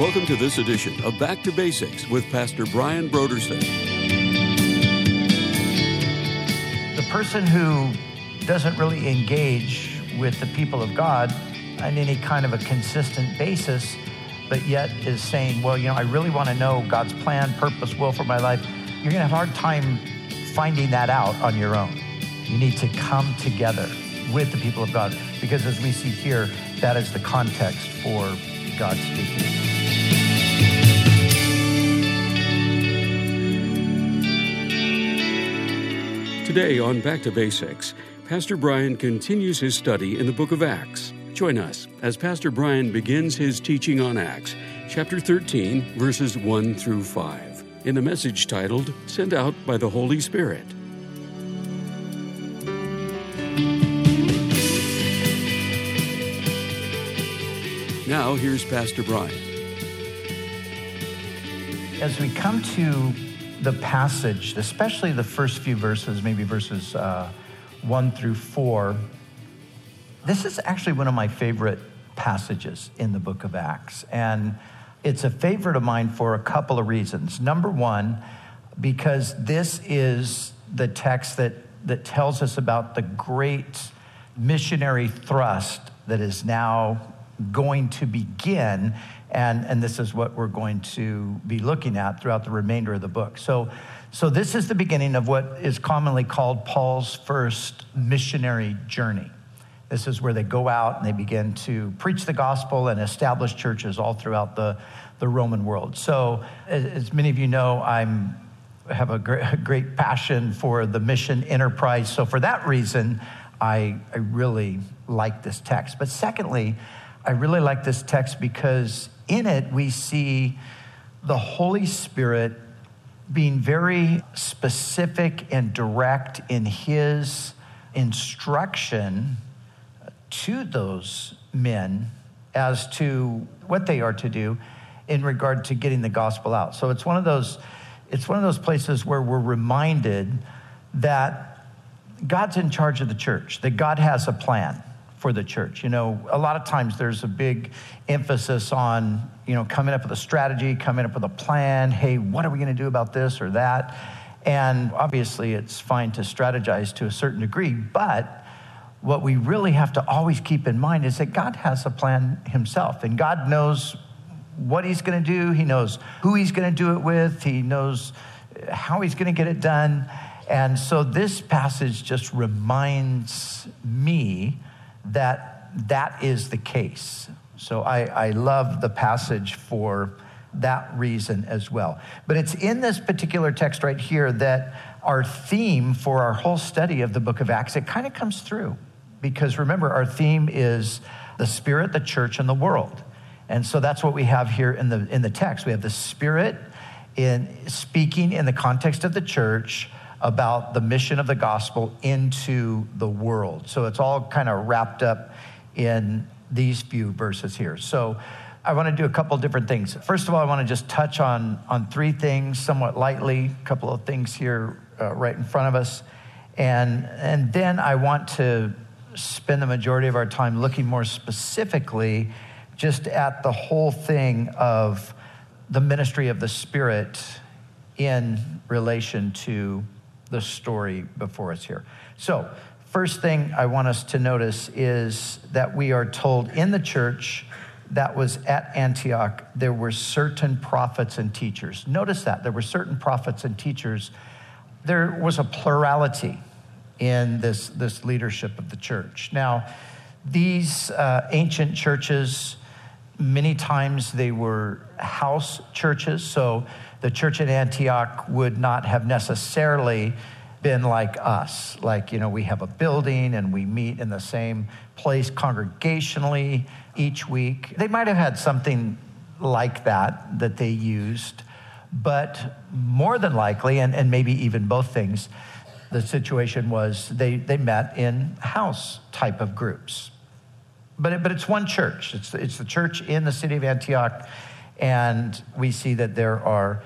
Welcome to this edition of Back to Basics with Pastor Brian Brodersen. The person who doesn't really engage with the people of God on any kind of a consistent basis, but yet is saying, well, I really want to know God's plan, purpose, will for my life, you're going to have a hard time finding that out on your own. You need to come together with the people of God, because as we see here, that is the context for God speaking. Today on Back to Basics, Pastor Brian continues his study in the book of Acts. Join us as Pastor Brian begins his teaching on Acts, chapter 13, verses 1 through 5, in a message titled, Sent Out by the Holy Spirit. Now, here's Pastor Brian. As we come to the passage, especially the first few verses, maybe verses 1 through 4, this is actually one of my favorite passages in the book of Acts. And it's a favorite of mine for a couple of reasons. Number one, because this is the text that tells us about the great missionary thrust that is now going to begin, and this is what we're going to be looking at throughout the remainder of the book. So this is the beginning of what is commonly called Paul's first missionary journey. This is where they go out and they begin to preach the gospel and establish churches all throughout the Roman world. So as many of you know, I have a great passion for the mission enterprise. So for that reason, I really like this text. But secondly, I really like this text because in it we see the Holy Spirit being very specific and direct in his instruction to those men as to what they are to do in regard to getting the gospel out. So it's one of those places where we're reminded that God's in charge of the church, that God has a plan for the church. A lot of times there's a big emphasis on, coming up with a strategy, coming up with a plan. Hey, what are we going to do about this or that? And obviously it's fine to strategize to a certain degree, but what we really have to always keep in mind is that God has a plan himself, and God knows what he's going to do. He knows who he's going to do it with. He knows how he's going to get it done. And so this passage just reminds me that is the case. So I love the passage for that reason as well. But it's in this particular text right here that our theme for our whole study of the book of Acts, it kind of comes through. Because remember, our theme is the Spirit, the church, and the world. And so that's what we have here in the text. We have the Spirit in speaking in the context of the church about the mission of the gospel into the world. So it's all kind of wrapped up in these few verses here. So I want to do a couple of different things. First of all, I want to just touch on three things somewhat lightly, a couple of things here right in front of us. And then I want to spend the majority of our time looking more specifically just at the whole thing of the ministry of the Spirit in relation to the story before us here. So, first thing I want us to notice is that we are told in the church that was at Antioch, there were certain prophets and teachers. Notice that. There were certain prophets and teachers. There was a plurality in this leadership of the church. Now, these ancient churches, many times they were house churches. So the church at Antioch would not have necessarily been like us. Like, we have a building and we meet in the same place congregationally each week. They might have had something like that they used, but more than likely, and maybe even both things, the situation was they met in house type of groups. But it's one church. It's the church in the city of Antioch, and we see that there are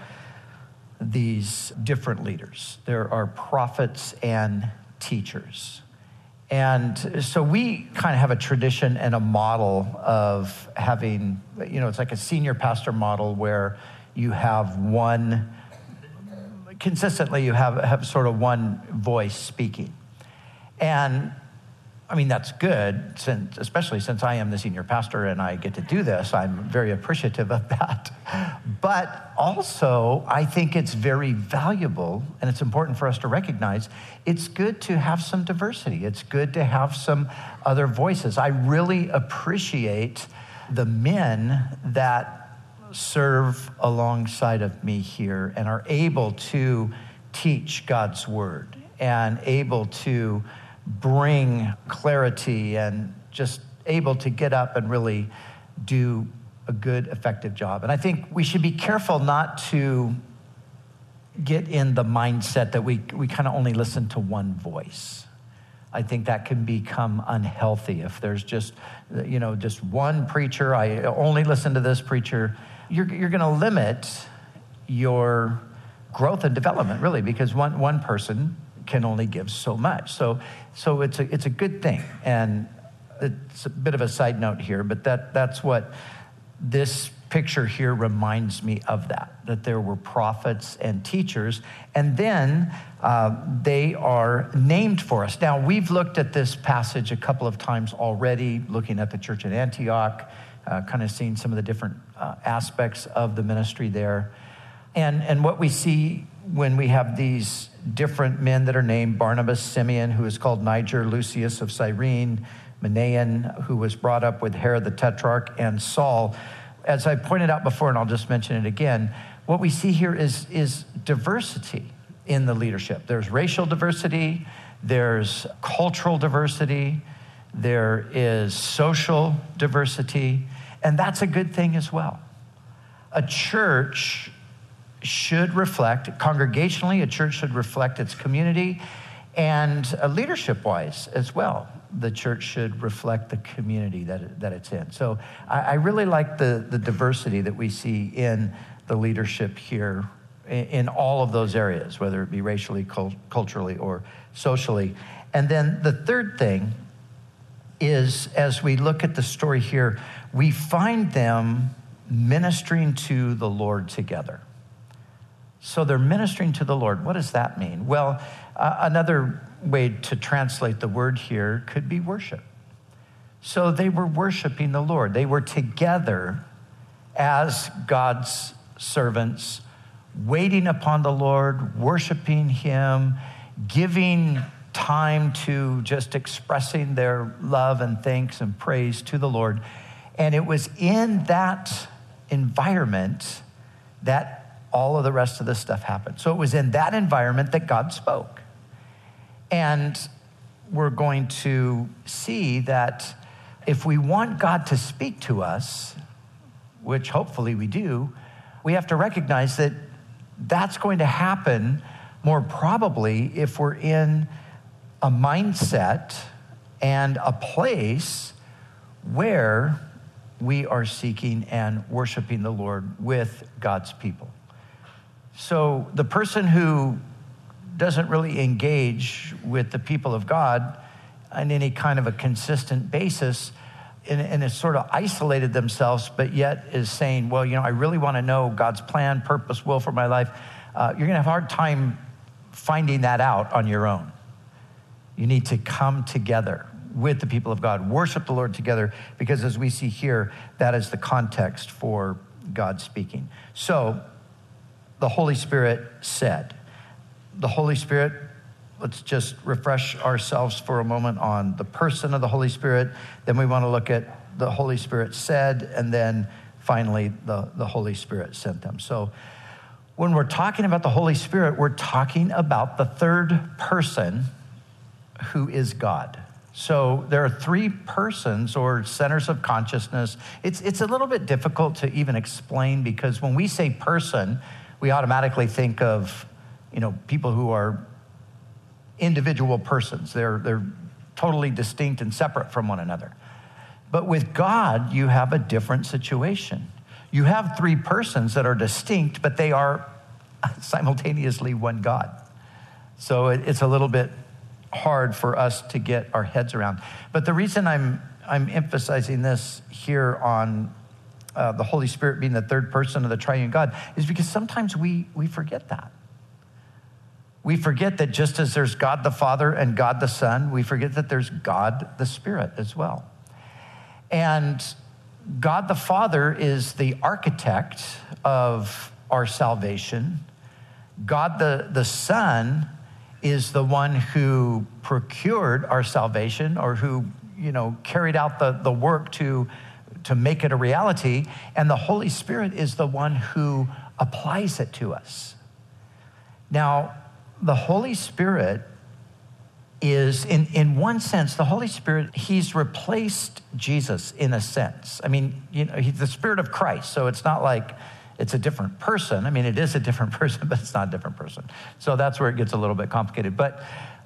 these different leaders. There are prophets and teachers. And so we kind of have a tradition and a model of having, it's like a senior pastor model where you have consistently you have sort of one voice speaking. And I mean, that's good, especially since I am the senior pastor and I get to do this. I'm very appreciative of that. But also, I think it's very valuable, and it's important for us to recognize, it's good to have some diversity. It's good to have some other voices. I really appreciate the men that serve alongside of me here and are able to teach God's word and able to bring clarity and just able to get up and really do a good, effective job. And I think we should be careful not to get in the mindset that we kind of only listen to one voice. I think that can become unhealthy if there's just one preacher. I only listen to this preacher. You're going to limit your growth and development, really, because one person can only give so much. So it's a good thing. And it's a bit of a side note here, but that's what this picture here reminds me of, that there were prophets and teachers, and then they are named for us. Now, we've looked at this passage a couple of times already, looking at the church at Antioch, kind of seeing some of the different aspects of the ministry there. And what we see when we have these different men that are named, Barnabas, Simeon, who is called Niger, Lucius of Cyrene, Manaen, who was brought up with Herod the Tetrarch, and Saul. As I pointed out before, and I'll just mention it again, what we see here is diversity in the leadership. There's racial diversity, there's cultural diversity, there is social diversity, and that's a good thing as well. A church should reflect, congregationally, a church should reflect its community, and leadership-wise as well. The church should reflect the community that it's in. So I really like the diversity that we see in the leadership here in all of those areas, whether it be racially, culturally, or socially. And then the third thing is, as we look at the story here, we find them ministering to the Lord together. So they're ministering to the Lord. What does that mean? Well, another way to translate the word here could be worship. So they were worshiping the Lord. They were together as God's servants, waiting upon the Lord, worshiping him, giving time to just expressing their love and thanks and praise to the Lord. And it was in that environment that all of the rest of this stuff happened. So it was in that environment that God spoke. And we're going to see that if we want God to speak to us, which hopefully we do, we have to recognize that that's going to happen more probably if we're in a mindset and a place where we are seeking and worshiping the Lord with God's people. So the person who doesn't really engage with the people of God on any kind of a consistent basis and has sort of isolated themselves, but yet is saying, well, I really want to know God's plan, purpose, will for my life, you're going to have a hard time finding that out on your own. You need to come together with the people of God, worship the Lord together, because as we see here, that is the context for God speaking. So the Holy Spirit said. The Holy Spirit, let's just refresh ourselves for a moment on the person of the Holy Spirit. Then we want to look at the Holy Spirit said, and then finally the Holy Spirit sent them. So when we're talking about the Holy Spirit, we're talking about the third person who is God. So there are three persons or centers of consciousness. It's a little bit difficult to even explain, because when we say person, we automatically think of, people who are individual persons. They're totally distinct and separate from one another. But with God, you have a different situation. You have three persons that are distinct, but they are simultaneously one God. So it's a little bit hard for us to get our heads around. But the reason I'm emphasizing this here on the Holy Spirit being the third person of the triune God is because sometimes we forget that. We forget that just as there's God the Father and God the Son, we forget that there's God the Spirit as well. And God the Father is the architect of our salvation. God the Son is the one who procured our salvation, or who, carried out the work to make it a reality. And the Holy Spirit is the one who applies it to us. Now, the Holy Spirit is, in one sense, the Holy Spirit, he's replaced Jesus in a sense. I mean, he's the Spirit of Christ, so it's not like it's a different person. I mean, it is a different person, but it's not a different person. So that's where it gets a little bit complicated. But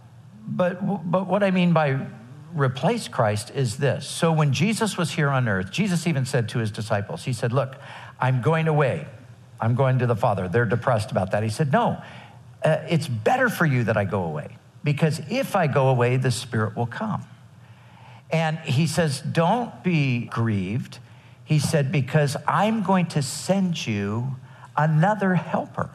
what I mean by replace Christ is this. So when Jesus was here on earth, Jesus even said to his disciples, he said, look, I'm going away. I'm going to the Father. They're depressed about that. He said, no, it's better for you that I go away, because if I go away, the Spirit will come. And he says, don't be grieved. He said, because I'm going to send you another helper,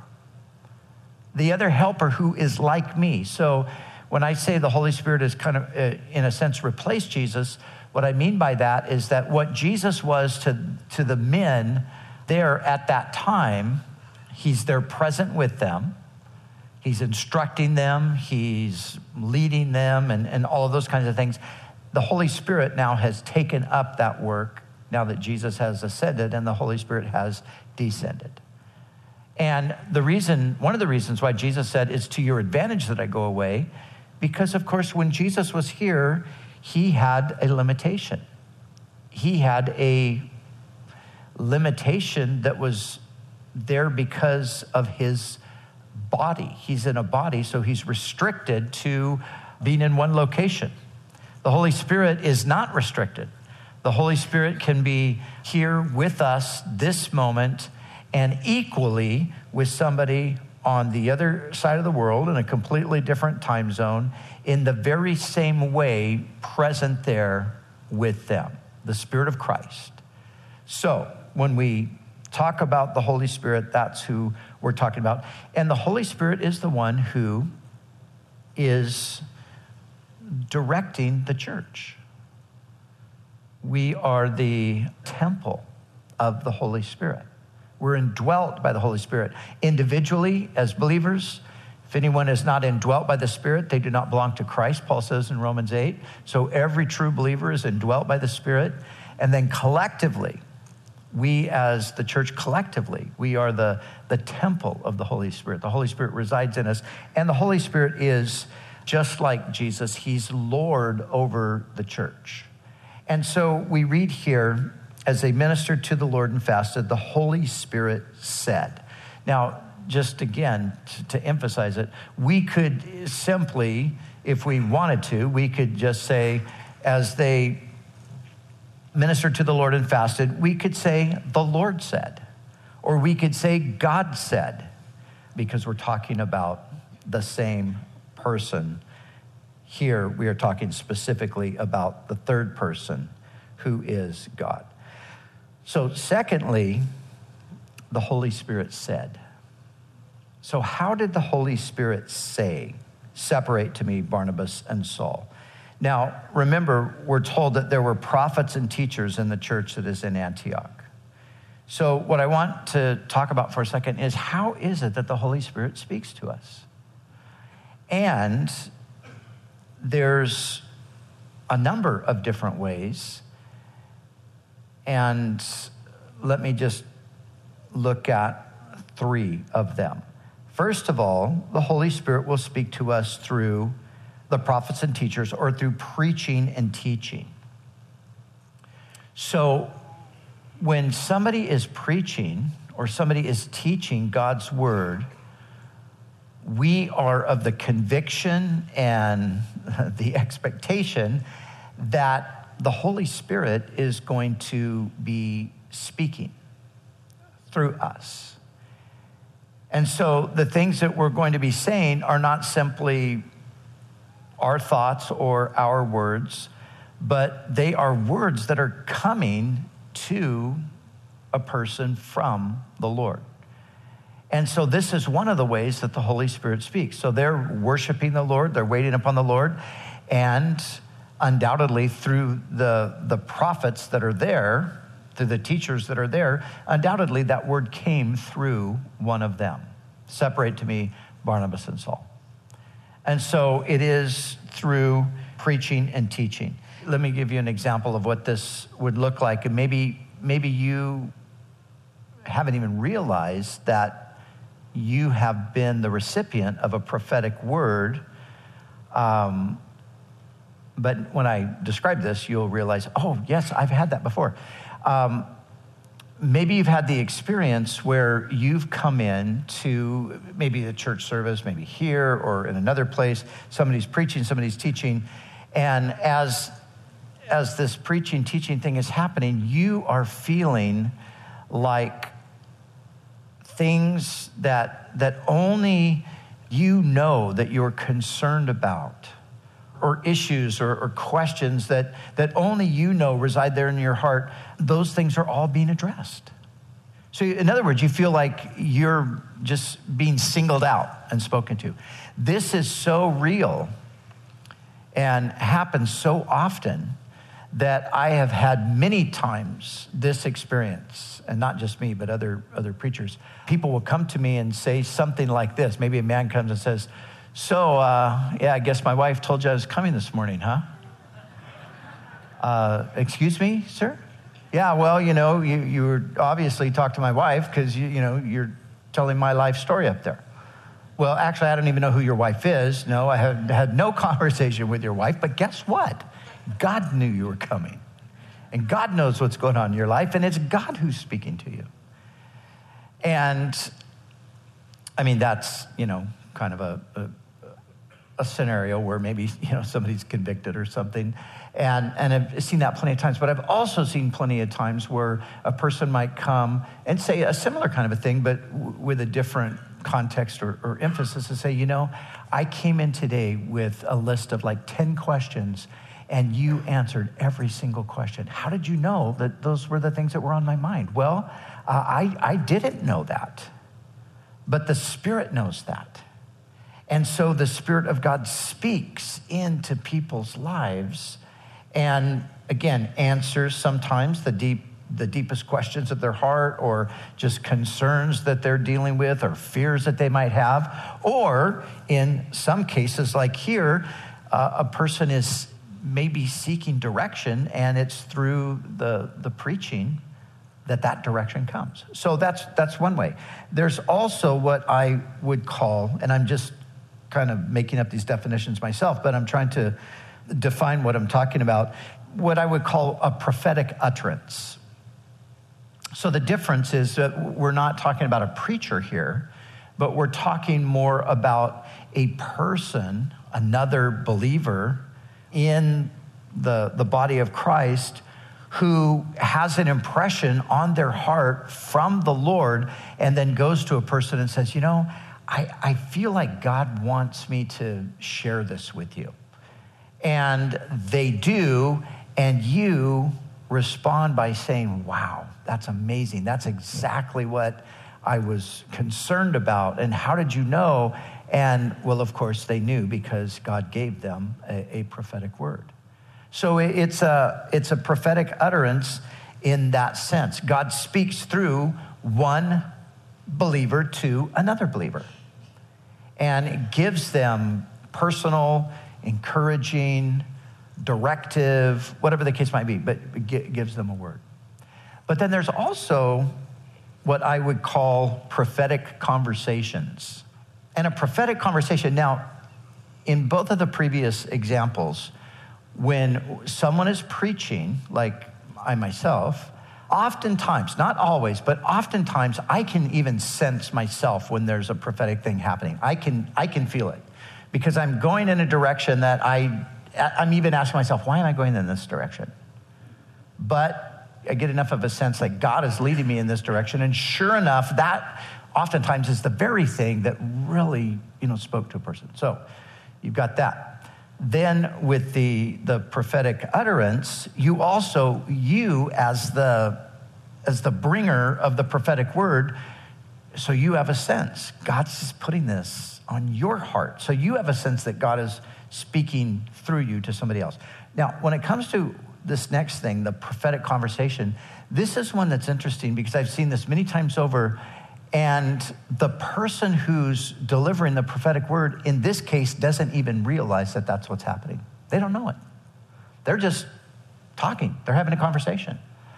the other helper who is like me. So when I say the Holy Spirit is kind of, in a sense, replaced Jesus, what I mean by that is that what Jesus was to the men there at that time, he's there present with them. He's instructing them, he's leading them, and all of those kinds of things. The Holy Spirit now has taken up that work now that Jesus has ascended and the Holy Spirit has descended. And one of the reasons why Jesus said, it's to your advantage that I go away, because of course, when Jesus was here, he had a limitation. He had a limitation that was there because of his body. He's in a body, so he's restricted to being in one location. The Holy Spirit is not restricted. The Holy Spirit can be here with us this moment and equally with somebody on the other side of the world in a completely different time zone in the very same way present there with them, the Spirit of Christ. So when we talk about the Holy Spirit, that's who we're talking about. And the Holy Spirit is the one who is directing the church. We are the temple of the Holy Spirit. We're indwelt by the Holy Spirit. Individually, as believers, if anyone is not indwelt by the Spirit, they do not belong to Christ, Paul says in Romans 8. So every true believer is indwelt by the Spirit. And then collectively, we as the church collectively, we are the temple of the Holy Spirit. The Holy Spirit resides in us. And the Holy Spirit is just like Jesus. He's Lord over the church. And so we read here, as they ministered to the Lord and fasted, the Holy Spirit said. Now, just again, to emphasize it, we could simply, if we wanted to, we could just say, as they ministered to the Lord and fasted, we could say, the Lord said, or we could say, God said, because we're talking about the same person. Here, we are talking specifically about the third person, who is God. So secondly, the Holy Spirit said. So how did the Holy Spirit say, separate to me Barnabas and Saul? Now, remember, we're told that there were prophets and teachers in the church that is in Antioch. So what I want to talk about for a second is, how is it that the Holy Spirit speaks to us? And there's a number of different ways. And let me just look at 3 of them. First of all, the Holy Spirit will speak to us through the prophets and teachers, or through preaching and teaching. So when somebody is preaching or somebody is teaching God's word, we are of the conviction and the expectation that the Holy Spirit is going to be speaking through us. And so the things that we're going to be saying are not simply our thoughts or our words, but they are words that are coming to a person from the Lord. And so this is one of the ways that the Holy Spirit speaks. So they're worshiping the Lord, they're waiting upon the Lord, and undoubtedly through the prophets that are there, through the teachers that are there, undoubtedly that word came through one of them. Separate to me Barnabas and Saul. And so it is through preaching and teaching. Let me give you an example of what this would look like. And maybe you haven't even realized that you have been the recipient of a prophetic word. But when I describe this, you'll realize, oh, yes, I've had that before. Maybe you've had the experience where you've come in to maybe a church service, maybe here or in another place. Somebody's preaching, somebody's teaching. And as this preaching, teaching thing is happening, you are feeling like things that only you know that you're concerned about, or issues or questions that only you know reside there in your heart, those things are all being addressed. So in other words, you feel like you're just being singled out and spoken to. This is so real and happens so often that I have had many times this experience, and not just me, but other preachers. People will come to me and say something like this. Maybe a man comes and says, so, I guess my wife told you I was coming this morning, huh? Excuse me, sir? Yeah, well, you were obviously talked to my wife because, you're telling my life story up there. Well, actually, I don't even know who your wife is. No, I have had no conversation with your wife, but guess what? God knew you were coming. And God knows what's going on in your life, and it's God who's speaking to you. And, that's, kind of a scenario where maybe, somebody's convicted or something. And I've seen that plenty of times. But I've also seen plenty of times where a person might come and say a similar kind of a thing, but with a different context or emphasis, to say, I came in today with a list of like 10 questions, and you answered every single question. How did you know that those were the things that were on my mind? Well, I didn't know that, but the Spirit knows that. And so the Spirit of God speaks into people's lives and, again, answers sometimes the deepest questions of their heart, or just concerns that they're dealing with, or fears that they might have. Or in some cases, like here, a person is maybe seeking direction, and it's through the preaching that direction comes. So that's one way. There's also what I would call, and I'm just kind of making up these definitions myself, but I'm trying to define what I'm talking about, what I would call a prophetic utterance. So the difference is that we're not talking about a preacher here, but we're talking more about a person, another believer in the body of Christ, who has an impression on their heart from the Lord, and then goes to a person and says, I feel like God wants me to share this with you. And they do, and you respond by saying, wow, that's amazing. That's exactly what I was concerned about. And how did you know? And, well, of course, they knew because God gave them a prophetic word. So it's a prophetic utterance in that sense. God speaks through one believer to another believer, and it gives them personal, encouraging, directive, whatever the case might be, but it gives them a word. But then there's also what I would call prophetic conversations. And a prophetic conversation, now, in both of the previous examples, when someone is preaching, like I myself, oftentimes, not always, but oftentimes I can even sense myself when there's a prophetic thing happening. I can feel it because I'm going in a direction that I'm even asking myself, why am I going in this direction? But I get enough of a sense like God is leading me in this direction. And sure enough, that oftentimes is the very thing that really, spoke to a person. So you've got that. then with the prophetic utterance, you as the bringer of the prophetic word, so you have a sense. God's just putting this on your heart. So you have a sense that God is speaking through you to somebody else. Now, when it comes to this next thing, the prophetic conversation, this is one that's interesting because I've seen this many times over. And the person who's delivering the prophetic word, in this case, doesn't even realize that that's what's happening. They don't know it. They're just talking. They're having a conversation.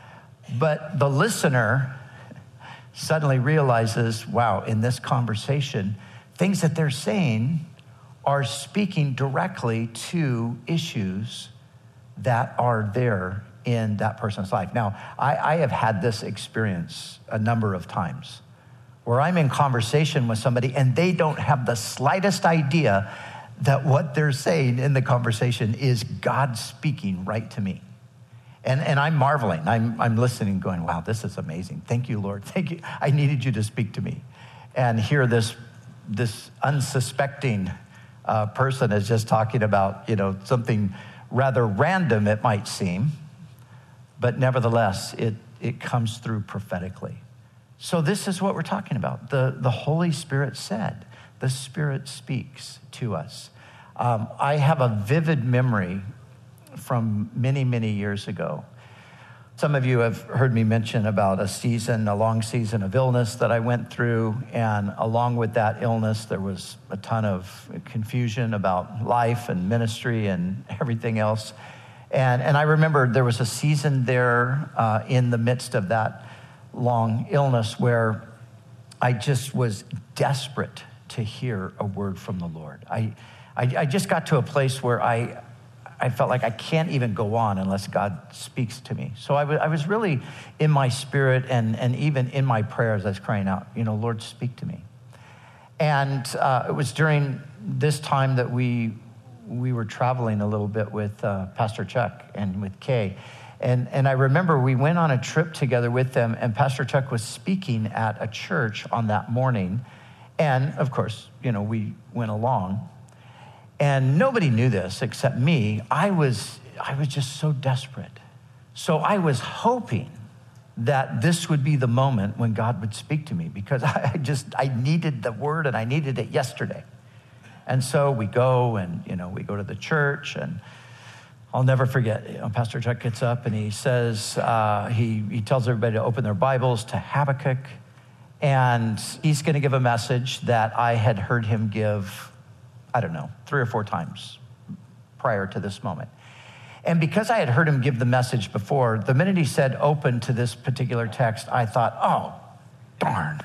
But the listener suddenly realizes, wow, in this conversation, things that they're saying are speaking directly to issues that are there in that person's life. Now, I have had this experience a number of times where I'm in conversation with somebody and they don't have the slightest idea that what they're saying in the conversation is God speaking right to me. And I'm marveling. I'm listening, going, wow, this is amazing. Thank you, Lord. Thank you. I needed you to speak to me. And here this unsuspecting person is just talking about, something rather random, it might seem, but nevertheless, it comes through prophetically. So this is what we're talking about. The Holy Spirit said, the Spirit speaks to us. I have a vivid memory from many, many years ago. Some of you have heard me mention about a long season of illness that I went through, and along with that illness, there was a ton of confusion about life and ministry and everything else. And I remember there was a season there in the midst of that long illness where I just was desperate to hear a word from the Lord. I just got to a place where I felt like I can't even go on unless God speaks to me. So I was really in my spirit and even in my prayers, I was crying out, Lord, speak to me. And it was during this time that we were traveling a little bit with Pastor Chuck and with Kay. And I remember we went on a trip together with them, and Pastor Chuck was speaking at a church on that morning. And of course, we went along. And nobody knew this except me. I was just so desperate. So I was hoping that this would be the moment when God would speak to me, because I needed the word and I needed it yesterday. And so we go and, we go to the church, and I'll never forget, Pastor Chuck gets up and he says, he tells everybody to open their Bibles to Habakkuk, and he's going to give a message that I had heard him give, 3 or 4 times prior to this moment. And because I had heard him give the message before, the minute he said open to this particular text, I thought, oh, darn,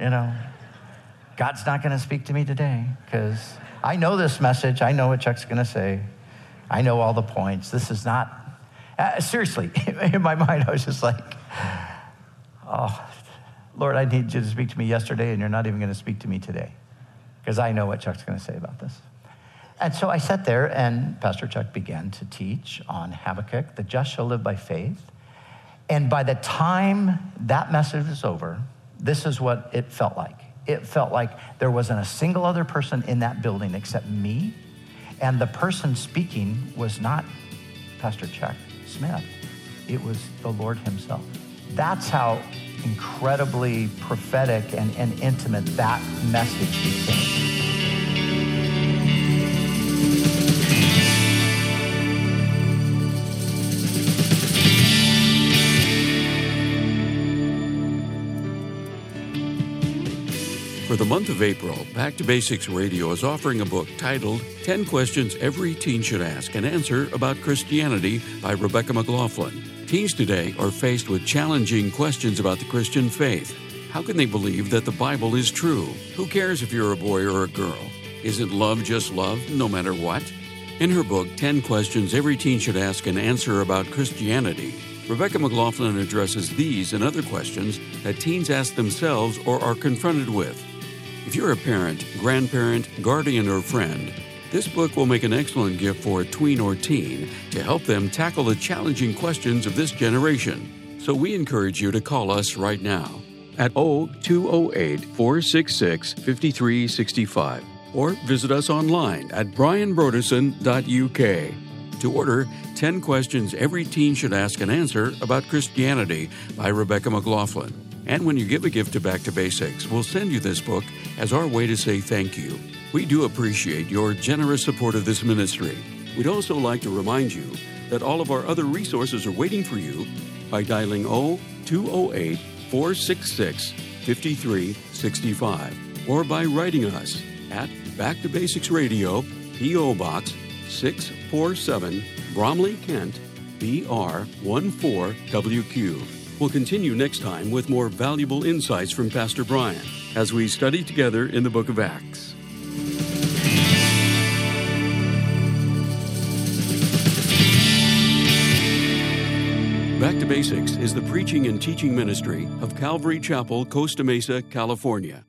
God's not going to speak to me today, because I know this message. I know what Chuck's going to say. I know all the points. This is not, seriously, in my mind, I was just like, oh, Lord, I need you to speak to me yesterday, and you're not even going to speak to me today, because I know what Chuck's going to say about this. And so I sat there, and Pastor Chuck began to teach on Habakkuk, the just shall live by faith. And by the time that message was over, this is what it felt like. It felt like there wasn't a single other person in that building except me. And the person speaking was not Pastor Chuck Smith. It was the Lord himself. That's how incredibly prophetic and intimate that message became. For the month of April, Back to Basics Radio is offering a book titled 10 Questions Every Teen Should Ask and Answer About Christianity by Rebecca McLaughlin. Teens today are faced with challenging questions about the Christian faith. How can they believe that the Bible is true? Who cares if you're a boy or a girl? Isn't love just love, no matter what? In her book, 10 Questions Every Teen Should Ask and Answer About Christianity, Rebecca McLaughlin addresses these and other questions that teens ask themselves or are confronted with. If you're a parent, grandparent, guardian, or friend, this book will make an excellent gift for a tween or teen to help them tackle the challenging questions of this generation. So we encourage you to call us right now at 0208-466-5365. or visit us online at brianbroderson.uk to order 10 Questions Every Teen Should Ask and Answer About Christianity by Rebecca McLaughlin. And when you give a gift to Back to Basics, we'll send you this book as our way to say thank you. We do appreciate your generous support of this ministry. We'd also like to remind you that all of our other resources are waiting for you by dialing 0208-466-5365 or by writing us at Back to Basics Radio, P.O. Box 647, Bromley, Kent, BR 14WQ. We'll continue next time with more valuable insights from Pastor Brian as we study together in the book of Acts. Back to Basics is the preaching and teaching ministry of Calvary Chapel, Costa Mesa, California.